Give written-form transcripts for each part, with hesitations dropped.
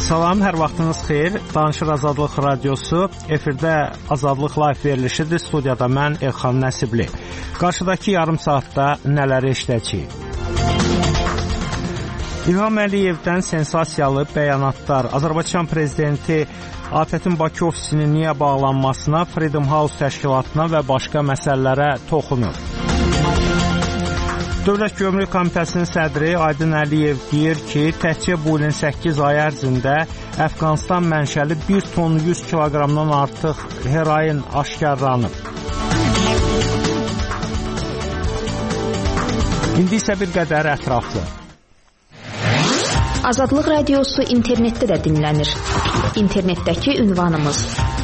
Salam, hər vaxtınız xeyir. Danışır Azadlıq Radiosu. Efirdə Azadlıq Live verilişidir. Studiyada mən Elxan Nəsibli. Qarşıdakı yarım saatda nələri eşidəcəyik? İlham Əliyevdən sensasiyalı bəyanatlar. Azərbaycan prezidenti ATƏT-in Bakı ofisinin niyə bağlanmasına, Freedom House təşkilatına və başqa məsələlərə toxunur. Dövlət Gömrük Komitəsinin sədri Aydın Əliyev deyir ki, təkcə bu ilin 8 ay ərzində Əfqanistan mənşəli 1 ton 100 kiloqramdan artıq heroin aşkarlanıb. İndi isə bir qədər ətraflı. Azadlıq Radiosu internetdə də dinlənir. İnternetdəki ünvanımız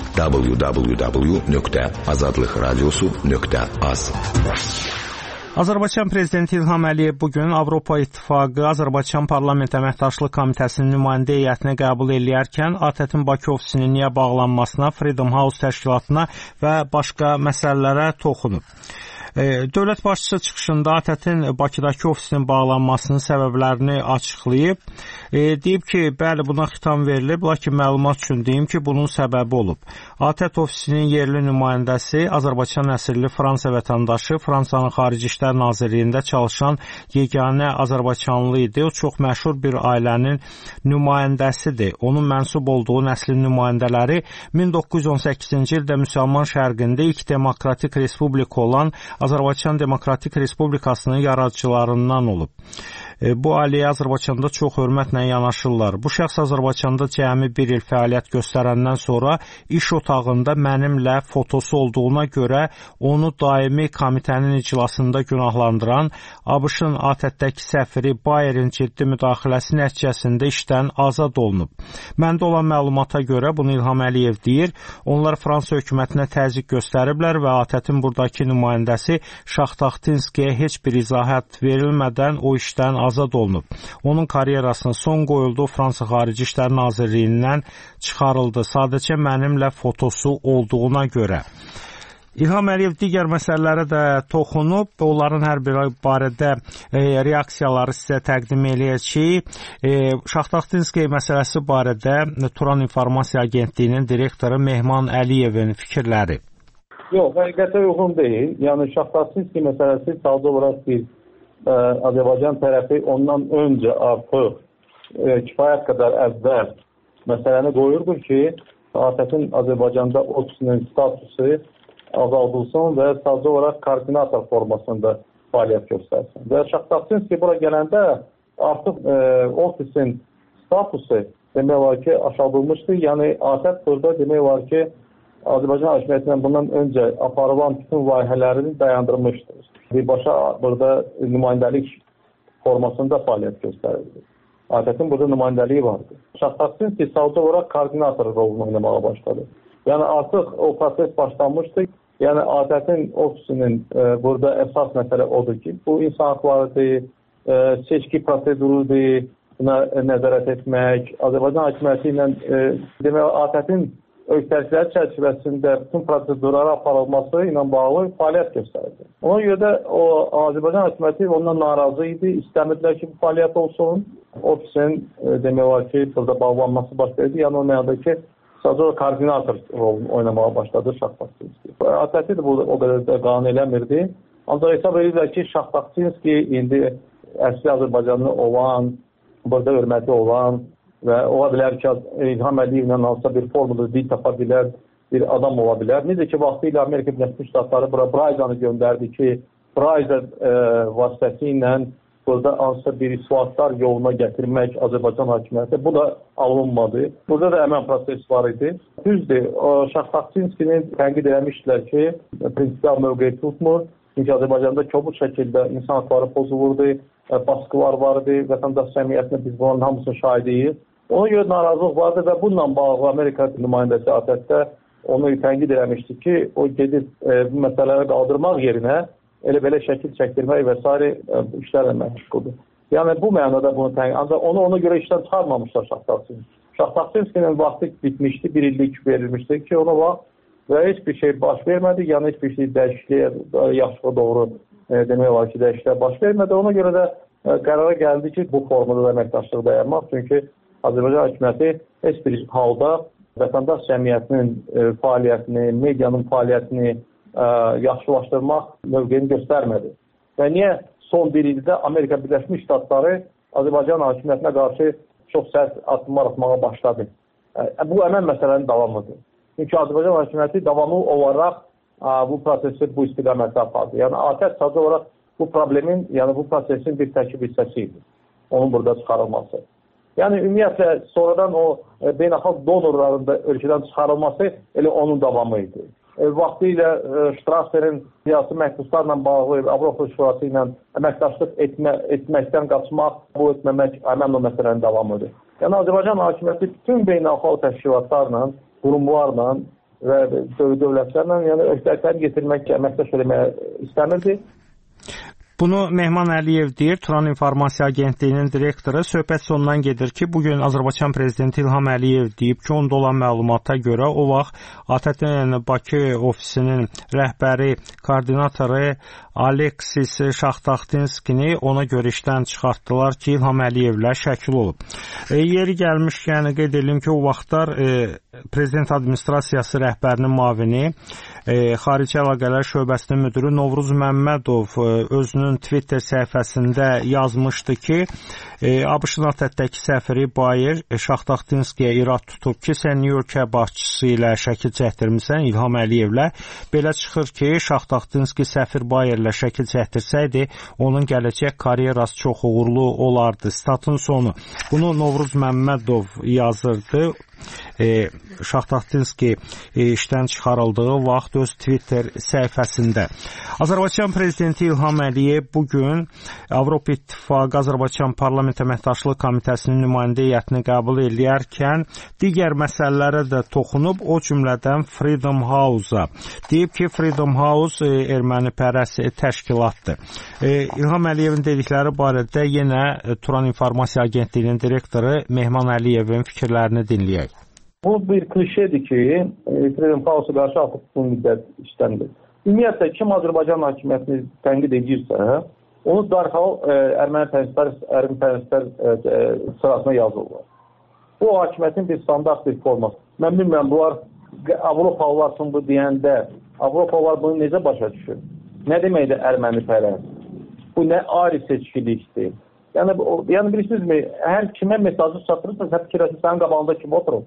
www.azadlıqradiosu.az. Azərbaycan prezidenti İlham Əliyev bugün Avropa İttifaqı Azərbaycan Parlament Əməkdaşlıq Komitəsinin nümayəndə heyətini qəbul edərkən ATƏT-in Bakı ofisinin niyə bağlanmasına, Freedom House təşkilatına və başqa məsələlərə toxunub. Dövlət başçısı çıxışında ATƏT-in Bakıdakı ofisinin bağlanmasının səbəblərini açıqlayıb. Deyib ki, bəli, buna xitam verilib, lakin məlumat üçün deyim ki, bunun səbəbi olub. ATƏT ofisinin yerli nümayəndəsi Azərbaycan əsirli Fransa vətəndaşı, Fransanın Xarici İşlər Nazirliyində çalışan yeganə Azərbaycanlı idi. O çox məşhur bir ailənin nümayəndəsidir. Onun mənsub olduğu nəslin nümayəndələri 1918-ci ildə Müsəlman Şərqində ilk demokratik respublika olan Azərbaycan Demokratik Respublikasının yaradıcılarından olub. Bu ailəyə Azərbaycanda çox hörmətlə yanaşırlar. Bu şəxs Azərbaycanda cəmi bir il fəaliyyət göstərəndən sonra iş otağında mənimlə fotosu olduğuna görə onu daimi komitənin iclasında günahlandıran ABŞ-ın ATƏT-dəki səfiri Bayerin ciddi müdaxiləsi nəticəsində işdən azad olunub. Məndə olan məlumata görə, bunu İlham Əliyev deyir, onlar Fransa hökumətinə təzyiq göstəriblər və ATƏT-in buradakı nümayəndəsi Şaxtaxtinskiyə heç bir izahat verilmədən o işdən azad olunub. Onun karyerasına son qoyuldu, Fransa Xarici İşlər Nazirliyindən çıxarıldı. Sadəcə mənimlə fotosu olduğuna görə. İlham Əliyev digər məsələlərə də toxunub. Onların hər biri barədə reaksiyaları sizə təqdim eləyəcəyik. Şaxtaxtinski məsələsi barədə Turan İnformasiya Agentliyinin direktoru Mehman Əliyevin fikirləri. Yox, həqiqətə uyğun deyil. Yəni Şaxtaxtinski məsələsi sadəcə olaraq bir Azərbaycan tərəfi ondan öncə artıq kifayət qədər əvvəl məsələni qoyurdur ki, ATƏT-in Azərbaycanda ofisinin statusu azaldılsın və sadəcə olaraq koordinator formasında fəaliyyət göstərsin. Və Şaxtaxtinski bura gələndə artıq ofisin statusu demək var ki, aşaldılmışdır. Yəni ATƏT burada demək var ki, Azərbaycan hakimiyyətindən bundan öncə aparılan bütün layihələrini dayandırmışdır. Birbaşa burada nümayəndəlik formasında fəaliyyət göstərildi. ATƏT-in burada nümayəndəliyi vardı. Şaxtaxtinski sadəcə olaraq koordinator rolunu oynamağa başladı. Yəni artıq o proses başlanmışdı. Yəni ATƏT-in ofisinin burada əsas məsələ odur ki, bu insan haqlarıdır, seçki prosedurudur, buna nəzarət etmək, Azərbaycan hakimiyyəti ilə demək ATƏT-in öhdəlikləri çərçivəsində bütün prosedurlara aparılması ilə bağlı fəaliyyət göstərdi. Ona görə də Azərbaycan hakimiyyəti ondan narazı idi, istəmədilər ki, bu fəaliyyət olsun. Ofisin demək var ki, burada bağlanması başladı. Yəni o mənada ki, sadəcə koordinator rolunu oynamağa başladı Şaxtaxtinski. ATƏT də bu o qədər də qanun eləmirdi. Ancaq hesab edirlər ki, Şaxtaxtinski indi əsli Azərbaycanlı olan, burada hörməti olan və ola bilər ki, İlham Əliyevlə hansısa bir formada dil tapa bilər, bir adam ola bilər. Necə ki, vaxtıyla Amerika Birləşmiş Ştatları bura Brayzanı göndərdi ki, Brayza vasitəsilə burada hansısa bir islahatlar yoluna gətirmək Azərbaycan hakimiyyəti. Bu da alınmadı. Burada da həmən proses var idi. Düzdür, Şaxtaxtinskini tənqid eləmişdilər ki, prinsipal mövqeyi tutmur. Çünki Azərbaycanda kobud şəkildə insan haqları pozulurdu, baskılar vardı, vətəndaş cəmiyyətinə biz bunların hamısını şahidiyik. Ona görə narazılıq vardı və bununla bağlı Amerika nümayəndəsi ATƏT-də onu tənqid eləmişdi ki, o gedib bu məsələləri qaldırmaq yerinə elə belə şəkil çəkdirmək və s. işlərlə məşğuldur. Yəni bu mənada bunu tənqid, ancaq onu ona görə işdən çıxarmamışlar Şaxtaxtinski. Şaxtaxtinskinin vaxtı bitmişdi, bir illik verilmişdi ki, ona vaxt və heç bir şey baş vermədi, yəni heç bir şey dəyişikliyə, yaxşıya doğru demək var ki, dəyişikliyə baş vermədi. Ona görə də qərara gəldi ki, bu formada da əməkdaşlıq dayanmaq, çünki Azərbaycan hökuməti heç bir halda vətəndaş cəmiyyətinin fəaliyyətini, medianın fəaliyyətini yaxşılaşdırmaq mövqeyini göstərmədi. Və niyə son bir ildə Amerika Birləşmiş Ştatları Azərbaycan hakimiyyətinə qarşı çox sərt addımlar atmağa başladı? Bu həmən məsələnin davamıdır. Çünki Azərbaycan hakimiyyəti davamlı olaraq bu prosesi bu istiqamətdə apardı. Yəni ATƏT sadəcə olaraq bu problemin, yəni bu prosesin bir tərkib hissəsi idi. Onun burada çıxarılması. Yəni ümumiyyətlə sonradan o beynəlxalq donorların da ölkədən çıxarılması elə onun davamı idi. Vaxtilə Strasserin siyasi məhdudlarla bağlı Avropa Şurası ilə əməkdaşlıq etməkdən qaçmaq, bu etməmək həmən o məsələnin davamıdır. Yəni Azərbaycan hakimiyyəti bütün beynəlxalq təşkilatlarla, qurumlarla və dövlətlərlə yəni öhdəliklərini getirmək, əməkdaş eləməyə istəmirdi. Bunu Mehman Əliyev deyir, Turan İnformasiya Agentliyinin direktoru. Söhbət sondan gedir ki, bugün Azərbaycan Prezidenti İlham Əliyev deyib ki, onda olan məlumata görə o vaxt ATƏT-in Bakı ofisinin rəhbəri, koordinatoru Aleksis Şaxtaxtinskini ona görə işdən çıxartdılar ki, İlham Əliyevlə şəkil olub. Yeri gəlmişkən qeyd edelim ki, o vaxtlar Prezident Administrasiyası rəhbərinin müavini, Xarici Əlaqələr Şöbəsinin müdürü Novruz Məmmədov özünün Twitter səhifəsində yazmışdı ki, ABŞ-ın ATƏT-dəki səfiri Bayer Şaxtaxtinskiyə irad tutub ki, sən New York başçısı ilə şəkil çəkdirmisən İlham Əliyevlə. Belə çıxır ki, Şaxtaxtinski səfir Bayerlə şəkil çəkdirsəydi, onun gələcək karyerası çox uğurlu olardı. Statın sonu. Bunu Novruz Məmmədov yazırdı. Şaxtaxtinski işdən çıxarıldığı vaxt öz Twitter səhifəsində. Azərbaycan Prezidenti İlham Əliyev bugün Avropa İttifaqı Azərbaycan Parlament Əməkdaşlıq Komitəsinin nümayəndə heyətini qəbul edərkən digər məsələlərə də toxunub, o cümlədən Freedom House-a. Deyib ki, Freedom House ermənipərəst təşkilatdır. İlham Əliyevin dedikləri barədə yenə Turan İnformasiya Agentliyinin direktoru Mehman Əliyevin fikirlərini dinləyək. Bu bir klişedir ki, Freedom House-a qarşı artıq bu müddət işləndir. Ümumiyyətlə, kim Azərbaycan hakimiyyətini tənqid edirsə, onu dərhal ermənipərəstlər sırasına yazırlar. Bu hakimiyyətin bir standart bir forması. Mən bilmirəm, bunlar Avropalılar üçün bu deyəndə, Avropalılar bunu necə başa düşür? Nə deməkdir ermənipərəst? Bu nə ayrı seçkilikdir? Yəni bilirsinizmi, hər kimə mesajı çatdırırsa, sən fikirləsin, sənin qabağında kim oturur?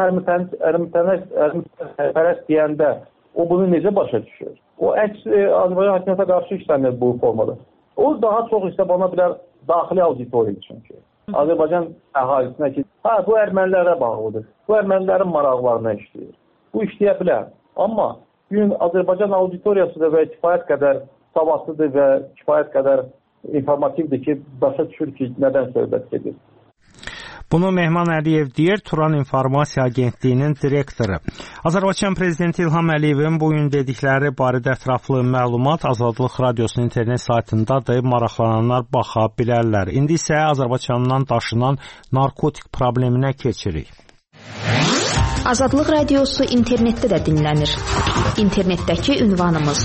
Ermənipərəst deyəndə o bunu necə başa düşür? O əks Azərbaycan hakimiyyətə qarşı işlənir bu formada. O daha çox istəbana bilər daxili auditoriya çünki. Azərbaycan əhalisinə ki, bu ermənilərə bağlıdır. Bu ermənilərin maraqlarına işləyir. Bu işləyə bilər. Amma gün Azərbaycan auditoriyası da və kifayət qədər savadlıdır və kifayət qədər informativdir ki, başa düşür ki, nədən söhbət gedir. Bunu Mehman Əliyev deyir, Turan İnformasiya Agentliyinin direktoru. Azərbaycan Prezidenti İlham Əliyevin bugün dedikləri barədə ətraflı məlumat Azadlıq Radiosunun internet saytındadır. Maraqlananlar baxa bilərlər. İndi isə Azərbaycandan daşınan narkotik probleminə keçirik. Azadlıq Radiosu internetdə də dinlənir. İnternetdəki ünvanımız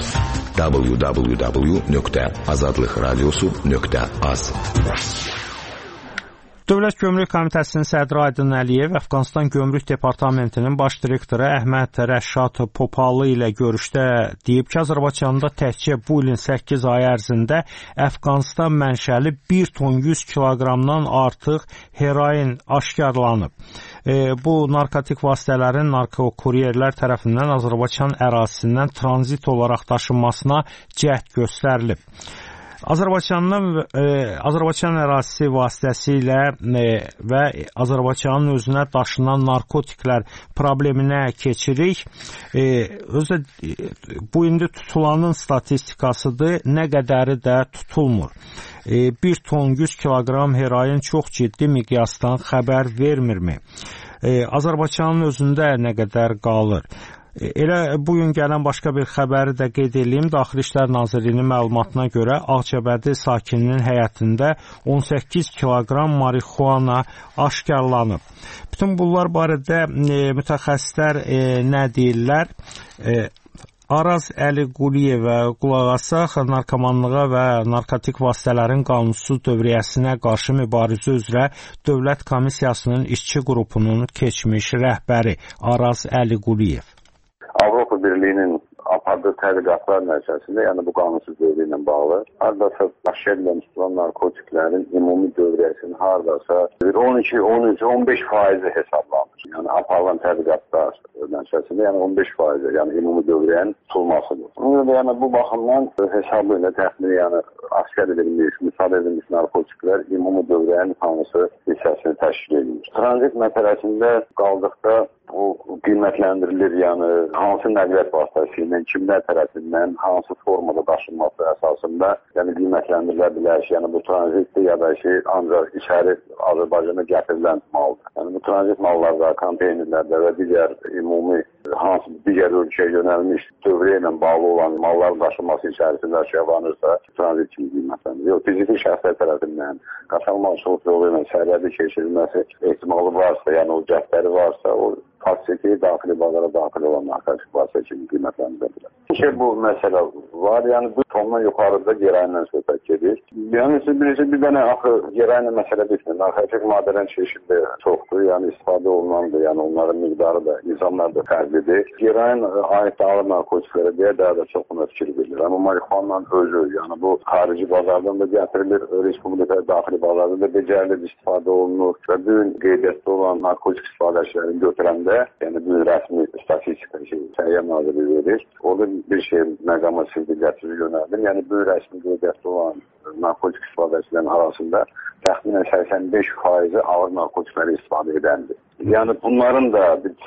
www.azadlıqradiosu.az. Dövlət Gömrük Komitəsinin sədri Aydın Əliyev Əfqanistan Gömrük Departamentinin baş direktoru Əhməd Rəşad Popalı ilə görüşdə deyib ki, Azərbaycanda təkcə bu ilin 8 ay ərzində Əfqanistan mənşəli 1 ton 100 kiloqramdan artıq heroin aşkarlanıb. Bu narkotik vasitələrin narkokuryerlər tərəfindən Azərbaycan ərazisindən tranzit olaraq daşınmasına cəhd göstərilib. Azərbaycan ərazisi vasitəsilə və Azərbaycanın özünə daşınan narkotiklər probleminə keçirik. Bu indi tutulanın statistikasıdır, nə qədəri də tutulmur. 1 ton 100 kiloqram heroin çox ciddi miqyasdan xəbər vermirmi? Azərbaycanın özündə nə qədər qalır? Elə bugün gələn başqa bir xəbəri də qeyd edeyim. Daxili İşlər Nazirliyinin məlumatına görə Ağcabədi sakininin həyətində 18 kiloqram marixuana aşkarlanıb. Bütün bunlar barədə mütəxəssislər nə deyirlər? Araz Əliquliyevə qulaq assaq, narkomanlığa və narkotik vasitələrin qanunsuz dövriyyəsinə qarşı mübarizə üzrə Dövlət Komissiyasının işçi qrupunun keçmiş rəhbəri Araz Əliquliyev. Avropa Birliyinin apardığı tədqiqatlar nəticəsində, yəni bu qanunsuz dövrü ilə bağlı, hardasa aşırı tutulan narkotiklərin ümumi dövriyyəsinin hardasa 12-13-15% hesablanır. Yəni aparılan tədqiqatlar nəticəsində, yəni 15%, yəni ümumi dövriyyənin tutulmasıdır. Ona görə yəni bu baxımdan hesabı ilə təxmini, yəni askər edilmiş, müsadə edilmiş narkotiklər ümumi dövriyyənin hansı hissəsini təşkil edir. Tranzit məsələsində qaldıqda o qiymətləndirilir, yəni hansı nəqliyyat vasitəsilə, kimlər tərəfindən, hansı formada daşınması əsasında, yəni qiymətləndirilə bilər ki, yəni bu tranzitdir ya da ki, ancaq içəri Azərbaycana gətirilən maldır. Yəni bu tranzit mallarda, konteynerlərdə və digər ümumi hansı digər ölkəyə yönəlmiş dövriyyə ilə bağlı olan malların daşınması içərisində aşağılanırsa, tranzit kimi qiymətləndirilir. Yox, fiziki şəxslər tərəfindən qaçılmazlıq yolu ilə sərhədi keçirilməsi ehtimalı varsa, yəni o cəhdləri varsa, o faktiki daxili bazara daxil olan narkotik vasitə kimi qiymətləndirilir. Bu məsələ var, yəni bu tondan yuxarıda gerayindən söhbət gedir. Yəni siz bilirsiniz, bir dənə axı gerayinlə məsələ bitmir. Narkotik maddələrin çeşidi çoxdur, yəni istifadə olunandır, yəni onların miqdarı da, nizamlar da fərqlidir. Gerayin aid ağır narkotiklərə deyə daha da çox buna fikir verilir. Amma marihuanla özü, yəni bu xarici bazardan da gətirilir, respublika daxili bazarda da becərilir, istifadə olunur və bu gün qeydiyyatda olan narkotik istifadəçilərin götürəndə, yəni bu rəsmi statistika Səhiyyə Nazirliyi verir. Orada bir şey məqama sizdə gətirir yönəldir. Yəni bu rəsmi qeydiyyatda olan narkotik istifadəçilərin arasında təxminən 85% ağır narkotikləri istifadə edəndir. Yəni bunların da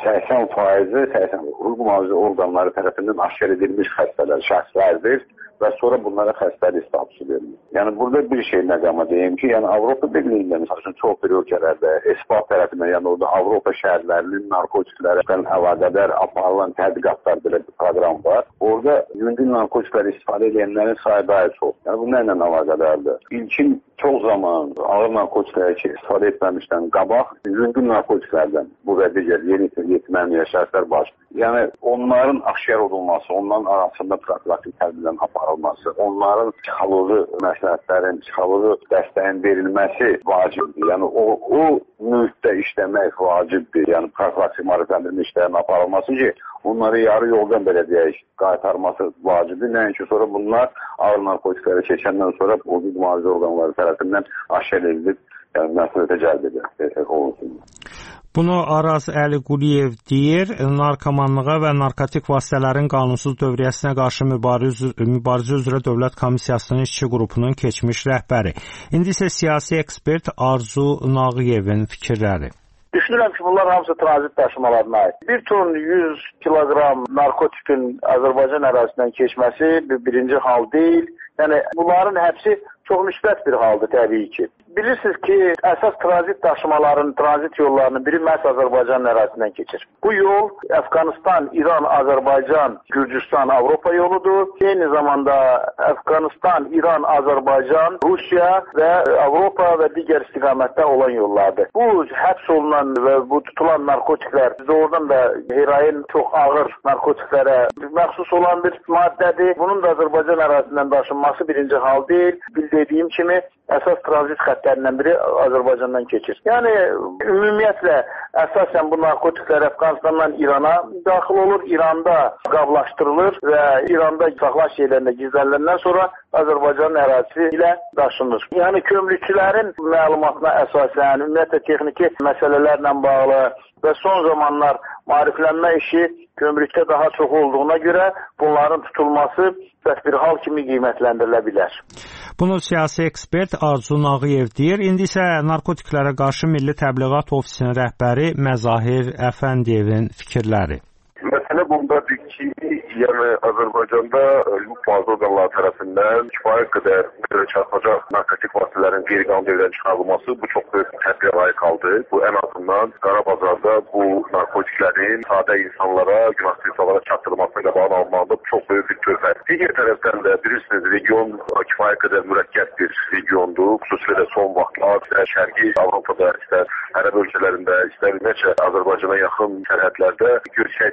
80% hüquq mühafizə orqanları tərəfindən aşkar edilmiş xəstələr, şəxslərdir və sonra bunlara xəstəlik statusu verilir. Yəni burada bir şey məqama deyim ki, yəni Avropa Birliyində məsələn çox bir ölkələrdə ESPAT tərəfindən, yəni orada Avropa şəhərlərinin narkotiklərlə əlaqədar aparılan tədqiqatlar belə bir proqram var. Orada yüngül narkotikləri istifadə edənlərin sayı daha çox. Yəni bu nə ilə əlaqədardır? İlkin çox zaman ağır narkotikləri istifadə etməmişdən qabaq yüngül narkotiklərdən bu və digər yeni yetirməyən şəxslər baş. Yəni onların aşkar olunması, onların arasında profilaktik tədbirlərin aparılması, onların psixoloji məsləhətlərin, psixoloji dəstəyin verilməsi vacibdir. Yəni o mühitdə işləmək vacibdir. Yəni profilaktik maarifləndirmə işlərinin aparılması ki, onları yarı yoldan belə deyək, qaytarması vacibdir. Nəinki sonra bunlar ağır narkotikləri keçəndən sonra hüquq mühafizə orqanları tərəfindən aşkar edilib, yəni məsuliyyətə cəlb olunsun. Bunu Araz Əliquliyev deyir, narkomanlığa və narkotik vasitələrin qanunsuz dövriyyəsinə qarşı mübarizə üzrə Dövlət Komissiyasının işçi qrupunun keçmiş rəhbəri. İndi isə siyasi ekspert Arzu Nağıyevin fikirləri. Düşünürəm ki, bunlar hamısı tranzit daşımalarına aid. 1 ton 100 kiloqram narkotikin Azərbaycan ərazisindən keçməsi birinci hal deyil. Yəni bunların hepsi çox müsbət bir haldır təbii ki. Bilirsiniz ki, əsas tranzit daşımaların, tranzit yollarının biri məhz Azərbaycan ərazisindən keçir. Bu yol Əfqanistan, İran, Azərbaycan, Gürcüstan, Avropa yoludur. Eyni zamanda Əfqanistan, İran, Azərbaycan, Rusiya və Avropa və digər istiqamətdə olan yollardır. Bu həbs olunan və bu tutulan narkotiklər doğrudan da heroin çox ağır narkotiklərə məxsus olan bir maddədir. Bunun da Azərbaycan ərazisindən daşınması birinci hal deyil. Bildiyim kimi əsas tranzit xəttlərindən biri Azərbaycandan keçir. Yəni ümumiyyətlə əsasən bu narkotiklər Əfqanistandan İrana daxil olur, İranda qablaşdırılır və İranda saxlaş yerlərində gizləniləndən sonra Azərbaycanın ərazisi ilə daşınır. Yəni kömürçülərin məlumatına əsasən ümumiyyətlə texniki məsələlərlə bağlı və son zamanlar maariflənmə işi kömürlükdə daha çox olduğuna görə bunların tutulması bir hal kimi qiymətləndirilə bilər. Bunu siyasi ekspert Arzu Nağıyev deyir. İndi isə narkotiklərə qarşı Milli Təbliğat Ofisinin rəhbəri Məzahir Əfəndiyevin fikirləri. Məsələ bundadır ki, yəni Azərbaycanda hüquq mühafizə orqanları tərəfindən kifayət qədər çarpacaq narkotik vasitələrin qeyri-qanuni dövrdən çıxarılması bu çox böyük tədbirə layiq haldır. Bu ən azından Qarabazarda bu narkotiklərin sadə insanlara, günahsız insanlara çatdırılmasına qabağını almaqda çox böyük bir töhfət. Digər tərəfdən də bilirsiniz, region kifayət qədər mürəkkəb bir regiondur. Xüsusilə də son vaxtlar Şərqi Avropada, istər Ərəb ölkələrində, istər ümumiyyətlə Azərbaycana yaxın sərhədlərdə göstərici və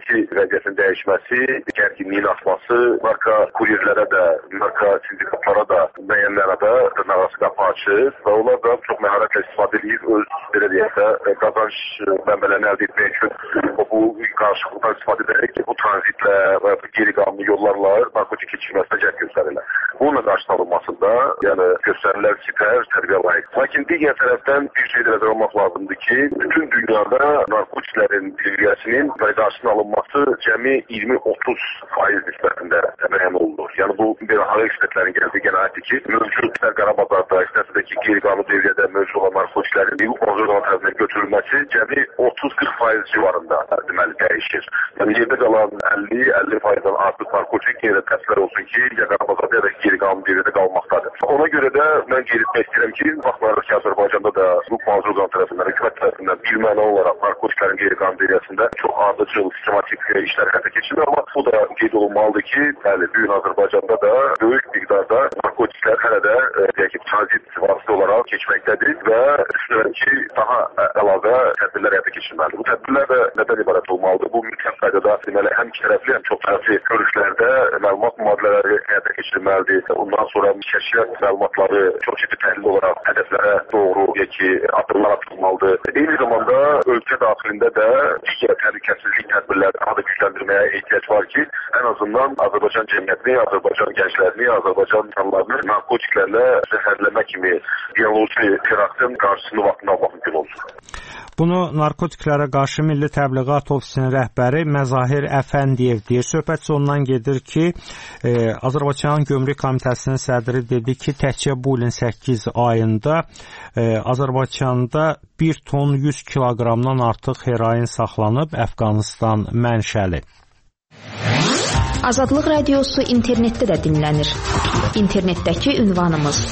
vəziyyətinin dəyişməsi, gərginliyin artması, marka kuryerlərə də, marka sindikatlara da müəyyən mənada dırnaqarası qapı açır və onlar da çox məharətlə istifadə edir, öz belə deyək də qazanc mənbələrini əldə etmək üçün bu qarşılıqdan istifadə edərək bu tranzitlə və qeyri-qanuni yollarla narkotik keçirməsinə cəhd göstərirlər. Bununla qarşı alınmasında yəni göstərilən sipər tərbiyə layiq. Lakin digər tərəfdən bir şey də olmaq lazımdır ki, bütün dünyada narkotiklərin diliyyəsinin qarşısının alınması cəmi 20-30% nisbətində müəyyən olunur. Yəni bu beynəlxalq ekspertlərin gəldiyi qənaətdir ki, mövcud qara bazarda, istəsə də ki, qeyri-qanuni dövriyyədə mövcud olan narkotiklərin bir konzorsiyon tərəfindən götürülməsi cəmi 30-40% civarında deməli dəyişir. Yəni yerdə qalan 50-50%-dən artıq narkotik yenə təsvir olsun ki, ya qara bazarda ya da qeyri-qanuni dövriyyədə qalmaqdadır. Ona görə də mən qeyd etmək istəyirəm ki, baxmayaraq ki, Azərbaycanda da bu konzorsiyon tərəfindən, hökumət tərəfindən bilməli olaraq narkotiklərin qeyri-qanuni dövriyyəsində çox ardıcıl, sistematik işlər həyata keçirilir, amma bu da qeyd olunmalıdır ki, bəli, bu gün Azərbaycanda da böyük miqdarda narkotiklər hələ də deyək ki, tranzit vasitə olaraq keçməkdədir və düşünürəm ki, daha əlavə tədbirlər həyata keçirməlidir. Bu tədbirlər də nədən ibarət olmalıdır? Bu mütləq qaydada deməli həm iki tərəfli, həm çox tərəfli görüşlərdə məlumat mübadilələri həyata keçirilməlidir. Ondan sonra kəşfiyyat məlumatları çox ciddi təhlil olaraq hədəflərə doğru addımlar atılmalıdır. Eyni zamanda ölkə daxilində də digər təhlükəsizlik tədbirləri daha da gücləndirməyə ehtiyac var ki, ən azından Azərbaycan cəmiyyətini, Azərbaycan gənclərini, Azərbaycan insanlarını narkotiklərlə zəhərləmə kimi bioloji teraktın qarşısını vaxtında almaq mümkün olsun. Bunu Narkotiklərə qarşı Milli Təbliğat Ofisinin rəhbəri Məzahir Əfəndiyev deyir. Söhbət ondan gedir ki, Azərbaycan Gömrük Komitəsinin sədri dedi ki, təkcə bu ilin 8 ayında Azərbaycanda 1 ton 100 kiloqramdan artıq heroin saxlanıb, Əfqanıstan mənşəli. Azadlıq Radiosu internetdə də dinlənir. İnternetdəki ünvanımız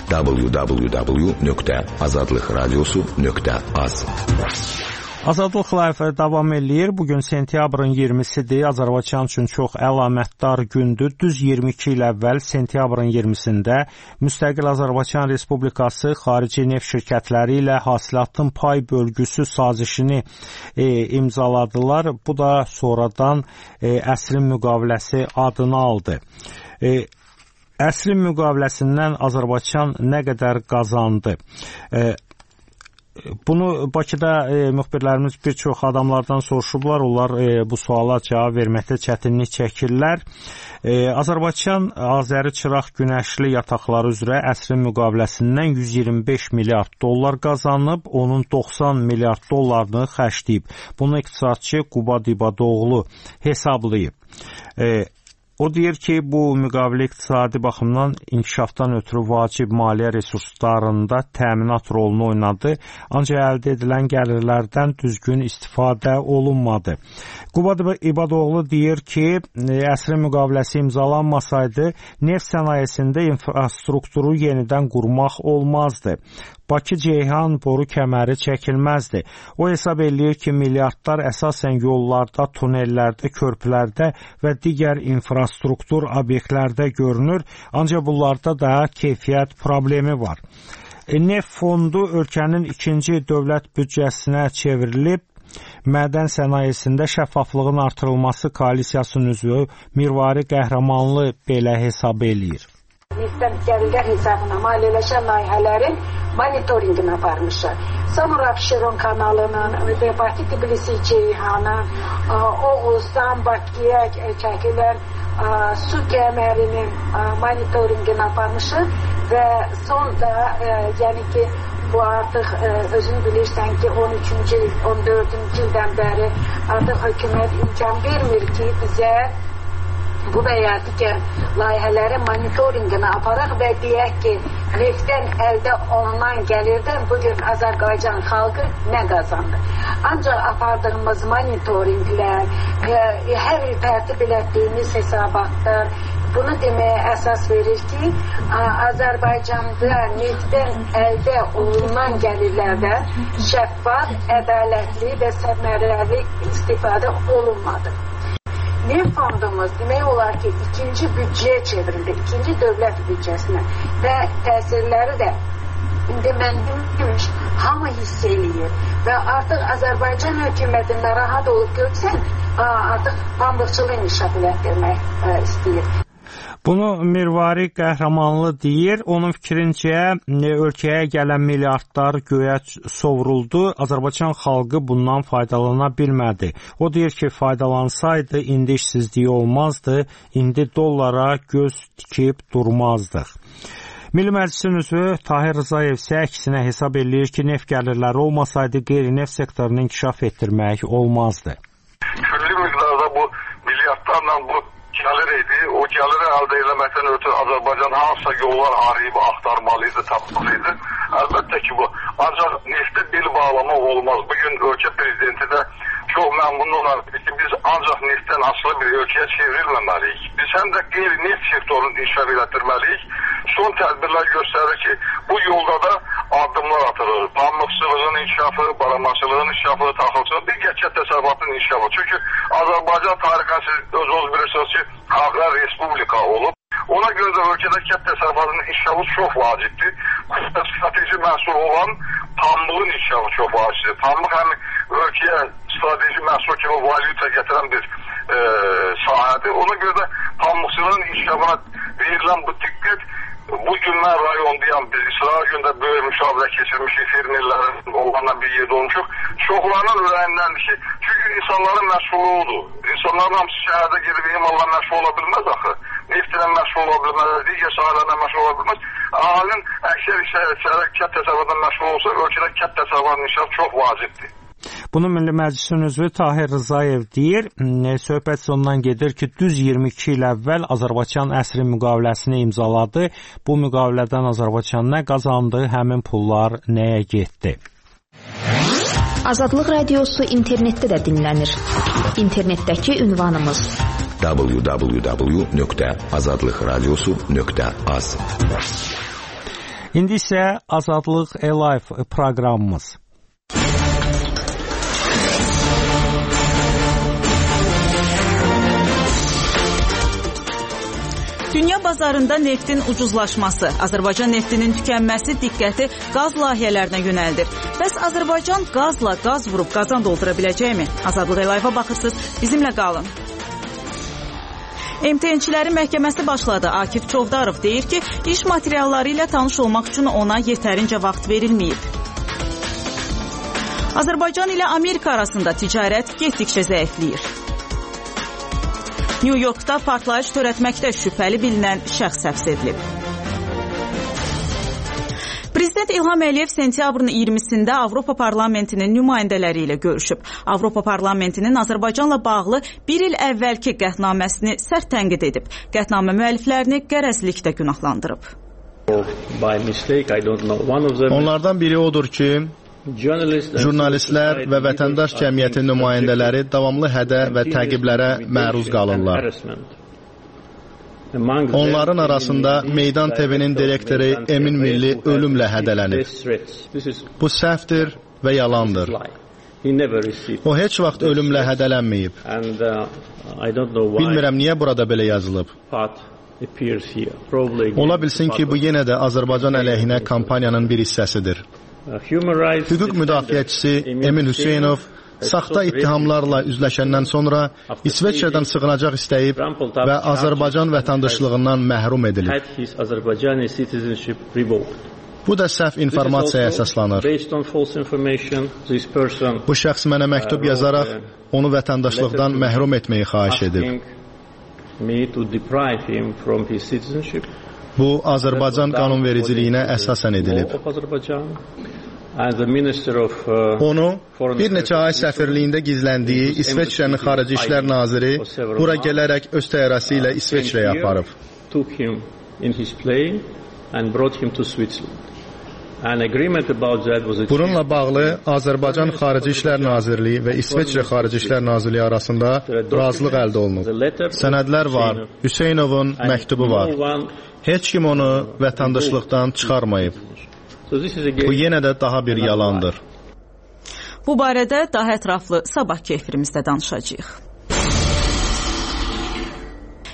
www.azadlıqradiosu.az. Azadlıq layihəsi davam eləyir. Bugün sentyabrın 20-sidir. Azərbaycan üçün çox əlamətdar gündür. Düz 22 il əvvəl sentyabrın 20-sində Müstəqil Azərbaycan Respublikası xarici neft şirkətləri ilə hasilatın pay bölgüsü sazişini imzaladılar. Bu da sonradan əsrin müqaviləsi adını aldı. Əsrin müqaviləsindən Azərbaycan nə qədər qazandı? Bunu Bakıda müxbirlərimiz bir çox adamlardan soruşublar. Onlar bu suala cavab verməkdə çətinlik çəkirlər. Azərbaycan Azəri Çıraq Günəşli yataqları üzrə əsrin müqaviləsindən 125 milyard dollar qazanıb, onun 90 milyard dollarını xərcləyib. Bunu iqtisadçı Quba Dibadoğlu hesablayıb. O deyir ki, bu müqavilə iqtisadi baxımdan inkişafdan ötürü vacib maliyyə resurslarında təminat rolunu oynadı, ancaq əldə edilən gəlirlərdən düzgün istifadə olunmadı. Quba Dibadoğlu deyir ki, əsrin müqaviləsi imzalanmasaydı, neft sənayesində infrastrukturu yenidən qurmaq olmazdı. Bakı-Ceyhan boru kəməri çəkilməzdi. O hesab eləyir ki, milyardlar əsasən yollarda, tunellərdə, körpülərdə və digər infrastruktur obyektlərdə görünür, ancaq bunlarda da keyfiyyət problemi var. Neft fondu ölkənin ikinci dövlət büdcəsinə çevrilib. Mədən sənayesində şəffaflığın artırılması koalisiyasının üzvü Mirvari Qəhrəmanlı belə hesab eləyir. Neftdən gəlirlər hesabına maliyyələşən layihələrin monitoringini aparmışlar. Samur Abşeron kanalının, Bakı Tbilisi-Ceyhanın, Oğuzdan Bakıya çəkilən su kəmərinin monitoringini aparmışlar və sonda yəni ki, bu artıq özün bilirsən ki 13-cü il, 14-cü ildən bəri artıq hökumət imkan vermir ki, bizə bu və ya digər layihələrin monitoringini aparaq və deyək ki, neftdən əldə olunan gəlirdən bugün Azərbaycan xalqı nə qazandı. Ancaq apardığımız monitoringlər, hər il tərtib etdiyimiz hesabatlar bunu deməyə əsas verir ki, Azərbaycanda neftdən əldə olunan gəlirlərdə şəffaf, ədalətli və səmərəli istifadə olunmadı. Neft fondumuz demək olar ki, ikinci büdcəyə çevrildi, ikinci dövlət büdcəsinə və təsirləri də indi mən demiş, hamı hiss eləyir və artıq Azərbaycan hökumətində rahat olub görsən, artıq pambıqçılıq inkişaf etdirmək istəyir. Bunu Mirvari Qəhrəmanlı deyir. Onun fikrincə, ölkəyə gələn milyardlar göyə sovruldu. Azərbaycan xalqı bundan faydalana bilmədi. O deyir ki, faydalansaydı, indi işsizliyi olmazdı, indi dollara göz tikib durmazdıq. Milli Məclisin üzvü Tahir Rzayev isə əksinə hesab eləyir ki, neft gəlirləri olmasaydı, qeyri-neft sektorunu inkişaf etdirmək olmazdı. Külli miqdarda bu milyardlarla bu gəlir idi. O gəliri əldə eləməkdən ötürü Azərbaycan hansısa yollar arayıb axtarmalıydı, tapmalıydı. Əlbəttə ki, bu ancaq neftə bil bağlamaq olmaz. Bugün ölkə prezidenti də çox məmnun olaraq ki, biz ancaq neftdən asılı bir ölkəyə çevrilməməliyik. Biz həm də qeyri-neft sektorunu inkişaf etdirməliyik. Son tədbirlər göstərir ki, bu yolda da addımlar atılır. Pambıqçılığın inkişafı, baramaçılığın inkişafı, taxılçılığın, bir kənd təsərrüfatının inkişafı. Çünki Azərbaycan tarixən siz özünüz bilirsiniz ki, Xalqlar Respublika olub. Ona görə də ölkədə kənd təsərrüfatının inkişafı çox vacibdir. Strateji məhsul olan pambığın inkişafı çox vacibdir. Pambıq həm ölkəyə strateji məhsul kimi valyuta gətirən bir sahədir. Ona görə də pambıqçılığın inkişafına verilən bu diqqət, bu günlər rayondayam, biz İsrail gündə böyük müşavirə keçirmişik, fermerlərin onlarla bir yerdə olmuşuq. Çoxlarının ürəyindəndir ki, çünki insanların məşğulu odur. İnsanların hamısı şəhərdə gedib imanla məşğul ola bilməz axı. Neftlə məşğul ola bilməz, digər sahələrlə məşğul ola bilməz. Ahalinin əksər kənd təsərrüfatından məşğul olsa, ölkədə kənd təsərrüfatının inkişafı çox vacibdir. Bunu Milli Məclisin üzvü Tahir Rzayev deyir. Söhbət sondan gedir ki, düz 22 il əvvəl Azərbaycan əsri müqaviləsini imzaladı. Bu müqavilədən Azərbaycan nə qazandı, həmin pullar nəyə getdi? Azadlıq Radiosu internetdə də dinlənir. İnternetdəki ünvanımız www.azadlıqradiosu.az. İndi isə Azadlıq Live proqramımız. Dünya bazarında neftin ucuzlaşması, Azərbaycan neftinin tükənməsi diqqəti qaz layihələrinə yönəldir. Bəs Azərbaycan qazla qaz vurub qazan doldura biləcəkmi? Azadlıq Live-a baxırsınız, bizimlə qalın. MTN-çilərin məhkəməsi başladı. Akif Çovdarov deyir ki, iş materialları ilə tanış olmaq üçün ona yetərincə vaxt verilməyib. Azərbaycan ilə Amerika arasında ticarət getdikcə zəifləyir. New Yorkda partlayış törətməkdə şübhəli bilinən şəxs həbs edilib. Prezident İlham Əliyev sentyabrın 20-sində Avropa Parlamentinin nümayəndələri ilə görüşüb. Avropa Parlamentinin Azərbaycanla bağlı bir il əvvəlki qətnaməsini sərt tənqid edib. Qətnamə müəlliflərini qərəzlikdə günahlandırıb. Onlardan biri odur ki, jurnalistlər və vətəndaş cəmiyyəti nümayəndələri davamlı hədə və təqiblərə məruz qalırlar. Onların arasında Meydan TV-nin direktoru Emin Milli ölümlə hədələnib. Bu səhvdir və yalandır. O heç vaxt ölümlə hədələnməyib. Bilmirəm niyə burada belə yazılıb. Ola bilsin ki, bu yenə də Azərbaycan əleyhinə kampanyanın bir hissəsidir. Hüquq müdafiəçisi Emin Hüseynov saxta ittihamlarla üzləşəndən sonra İsveçrədən sığınacaq istəyib və Azərbaycan vətəndaşlığından məhrum edilib. Bu da səhv informasiyaya əsaslanır. Bu şəxs mənə məktub yazaraq onu vətəndaşlıqdan məhrum etməyi xahiş edib. Bu, Azərbaycan qanunvericiliyinə əsasən edilib. Onu bir neçə ay səfirliyində gizləndiyi İsveçrənin Xarici İşlər Naziri bura gələrək öz təyyarəsi ilə İsveçrəyə aparıb. Bununla bağlı Azərbaycan Xarici İşlər Nazirliyi və İsveçrə Xarici İşlər Nazirliyi arasında razılıq əldə olunub. Sənədlər var, Hüseynovun məktubu var. Heç kim onu vətəndaşlıqdan çıxarmayıb. Bu yenə də daha bir yalandır. Bu barədə daha ətraflı sabahki efirimizdə danışacağıq.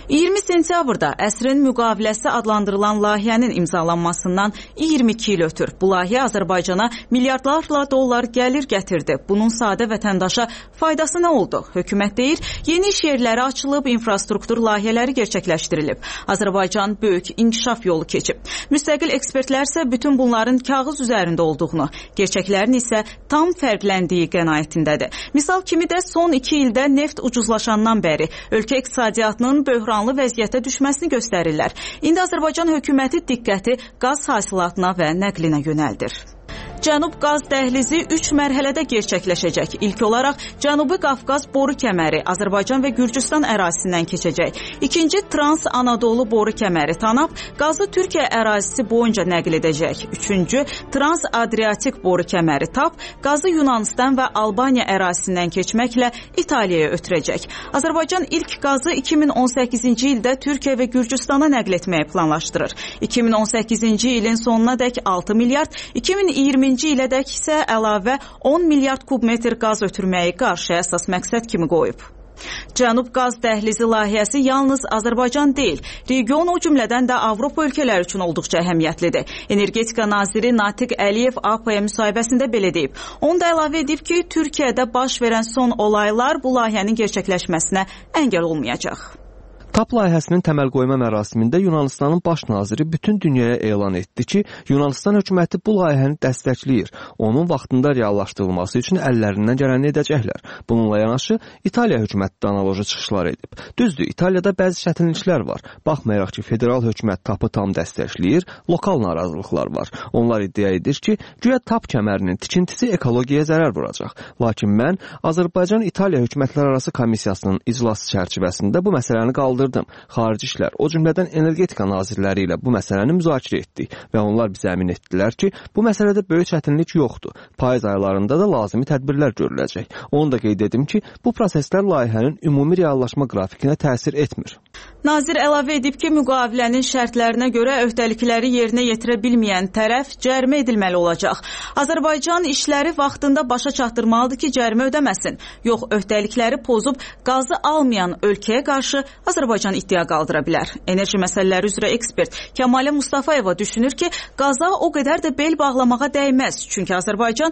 20 sentyabrda əsrin müqaviləsi adlandırılan layihənin imzalanmasından 22 il ötür. Bu layihə Azərbaycana milyardlarla dollar gəlir gətirdi. Bunun sadə vətəndaşa faydası nə oldu? Hökumət deyir, yeni iş yerləri açılıb, infrastruktur layihələri gerçəkləşdirilib. Azərbaycan böyük inkişaf yolu keçib. Müstəqil ekspertlər isə bütün bunların kağız üzərində olduğunu, gerçəklərin isə tam fərqləndiyi qənaətindədir. Misal kimi də son 2 ildə neft ucuzlaşandan bəri ölkə iqtisadiyyatının böhranlı vəziyyətə düşməsini göstərirlər. İndi Azərbaycan hökuməti diqqəti qaz hasilatına və nəqlinə yönəldir. Cənub qaz dəhlizi 3 mərhələdə gerçəkləşəcək. İlk olaraq Cənubi Qafqaz boru kəməri Azərbaycan və Gürcüstan ərazisindən keçəcək. İkinci Trans-Anadolu boru kəməri Tanap qazı Türkiyə ərazisi boyunca nəql edəcək. Üçüncü Trans-Adriatik boru kəməri TAP qazı Yunanistan və Albaniya ərazisindən keçməklə İtaliyaya ötürəcək. Azərbaycan ilk qazı 2018-ci ildə Türkiyə və Gürcüstana nəql etməyi planlaşdırır. 2018-ci ilin sonuna dək 6 milyard, 2020-ci ilədək isə əlavə 10 milyard kubmetr qaz ötürməyi qarşıya əsas məqsəd kimi qoyub. Cənub qaz dəhlizi layihəsi yalnız Azərbaycan deyil, region o cümlədən də Avropa ölkələri üçün olduqca əhəmiyyətlidir. Energetika naziri Natiq Əliyev APA müsahibəsində belə deyib. Onu da əlavə edib ki, Türkiyədə baş verən son olaylar bu layihənin gerçəkləşməsinə əngəl olmayacaq. TAP layihəsinin təməl qoyma mərasimində Yunanistanın baş naziri bütün dünyaya elan etdi ki, Yunanistan hökuməti bu layihəni dəstəkləyir. Onun vaxtında reallaşdırılması üçün əllərindən gələni edəcəklər. Bununla yanaşı, İtaliya hökuməti də analoji çıxışlar edib. Düzdür, İtaliyada bəzi çətinliklər var. Baxmayaraq ki, federal hökumət TAP-ı tam dəstəkləyir, lokal narazılıqlar var. Onlar iddia edir ki, güya TAP kəmərinin tikintisi ekologiyaya zərər vuracaq. Lakin mən Azərbaycan-İtaliya hökumətlər arası komissiyasının iclası çərçivəsində bu məsələni qaldırdım. Xarici işlər, o cümlədən energetika nazirləri ilə bu məsələni müzakirə etdik və onlar bizə əmin etdilər ki, bu məsələdə böyük çətinlik yoxdur. Payız aylarında da lazımi tədbirlər görüləcək. Onu da qeyd edim ki, bu proseslər layihənin ümumi reallaşma qrafikinə təsir etmir. Nazir əlavə edib ki, müqavilənin şərtlərinə görə öhdəlikləri yerinə yetirə bilməyən tərəf cərimə edilməli olacaq. Azərbaycan işləri vaxtında başa çatdırmalıdır ki, cərimə ödəməsin. Yox, öhdəlikləri pozub qazı almayan ölkəyə qarşı Azərbaycan iddia qaldıra bilər. Enerji məsələləri üzrə ekspert Kəmalə Mustafayeva düşünür ki, qaza o qədər də bel bağlamağa dəyməz. Çünki Azərbaycan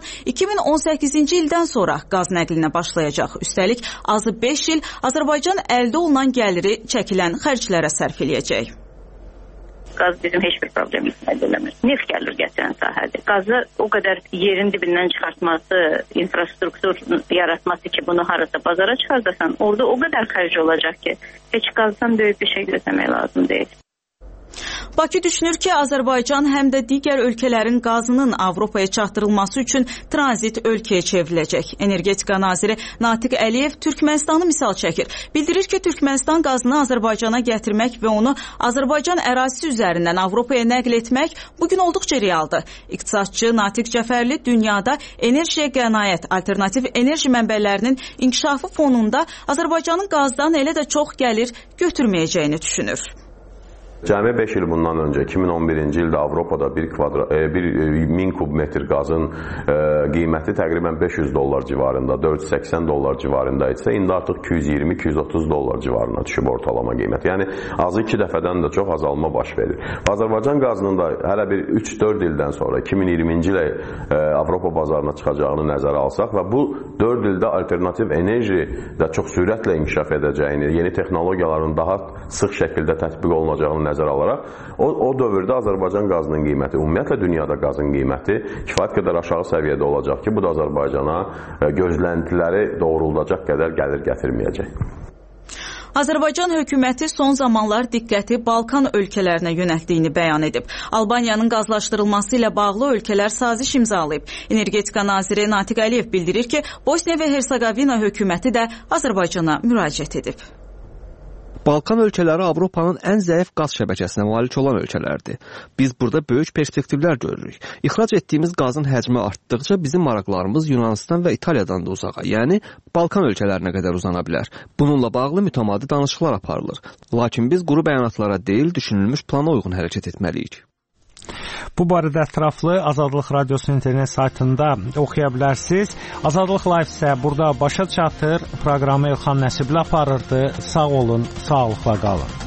2018-ci ildən sonra qaz nəqlinə başlayacaq. Üstəlik, azı 5 il Azərbaycan əldə olunan gəliri çəkilən xərclərə sərf eləyəcək. Qaz bizim heç bir problemimiz eləmir. Neft gəlir gətirən sahədir. Qazı o qədər yerin dibindən çıxartması, infrastruktur yaratması ki, bunu harasa bazara çıxardasan, orada o qədər xərc olacaq ki, heç qazdan böyük bir şey gözləmək lazım deyil. Bakı düşünür ki, Azərbaycan həm də digər ölkələrin qazının Avropaya çatdırılması üçün tranzit ölkəyə çevriləcək. Energetika naziri Natiq Əliyev Türkmənistanı misal çəkir. Bildirir ki, Türkmənistan qazını Azərbaycana gətirmək və onu Azərbaycan ərazisi üzərindən Avropaya nəql etmək bugün olduqca realdır. İqtisadçı Natiq Cəfərli dünyada enerjiyə qənaət, alternativ enerji mənbələrinin inkişafı fonunda Azərbaycanın qazdan elə də çox gəlir götürməyəcəyini düşünür. Cəmi 5 il bundan öncə 2011-ci ildə Avropada 1000 kubmetr qazın qiyməti təqribən $500 civarında, $480 civarında etsə, indi artıq $220-230 civarına düşüb ortalama qiyməti. Yəni, azı 2 dəfədən də çox azalma baş verir. Azərbaycan qazının da hələ bir 3-4 ildən sonra 2020-ci ilə Avropa bazarına çıxacağını nəzərə alsaq və bu 4 ildə alternativ enerji də çox sürətlə inkişaf edəcəyini, yeni texnologiyaların daha sıx şəkildə tətbiq olunacağını nəzərə alaraq, o dövrdə Azərbaycan qazının qiyməti, ümumiyyətlə dünyada qazın qiyməti kifayət qədər aşağı səviyyədə olacaq ki, bu da Azərbaycana gözləntiləri doğruldacaq qədər gəlir gətirməyəcək. Azərbaycan hökuməti son zamanlar diqqəti Balkan ölkələrinə yönəltdiyini bəyan edib. Albaniyanın qazlaşdırılması ilə bağlı ölkələr saziş imzalayıb. Energetika naziri Natiq Əliyev bildirir ki, Bosniya və Hersegovina hökuməti də Azərbaycana müraciət edib. Balkan ölkələri Avropanın ən zəif qaz şəbəkəsinə malik olan ölkələrdir. Biz burada böyük perspektivlər görürük. İxrac etdiyimiz qazın həcmi artdıqca bizim maraqlarımız Yunanistan və İtaliyadan da uzağa, yəni Balkan ölkələrinə qədər uzana bilər. Bununla bağlı mütəmadi danışıqlar aparılır. Lakin biz quru bəyanatlara deyil, düşünülmüş plana uyğun hərəkət etməliyik. Bu barədə ətraflı Azadlıq Radiosunun internet saytında oxuya bilərsiniz. Azadlıq Live isə burada başa çatır. Proqramı İlxan Nəsibli aparırdı. Sağ olun, sağlıqla qalın.